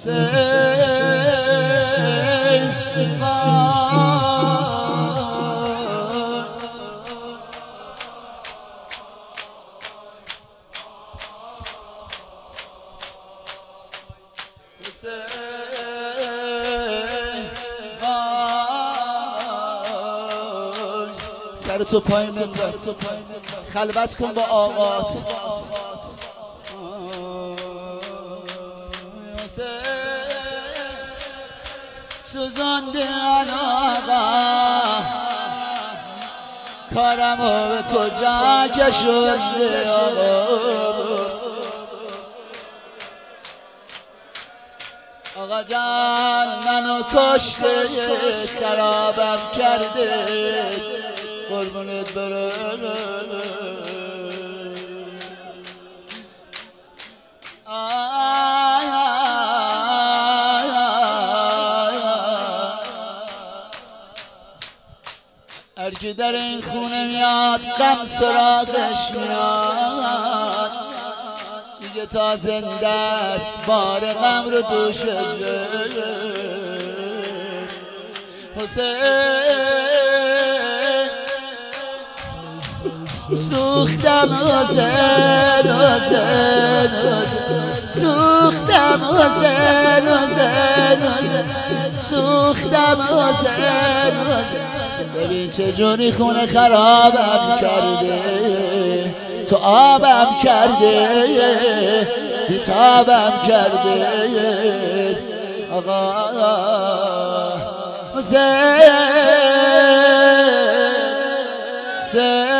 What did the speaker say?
سر تو پای بنداز، خلوت کن با آقات. سوزانده آقا کارمو به کجا کشونده آقا جان منو کشته خرابم کرده قربونت برم. هرکی در این خونه میاد غم سراغش میاد، دیگه تا زنده است بار غم رو دوشه. حسین سوختم حسین سوختم حسین سوختم حسین. ببین چجوری خونه خرابم کرده، تو آبم کرده، بیتابم کرده. آقا حسین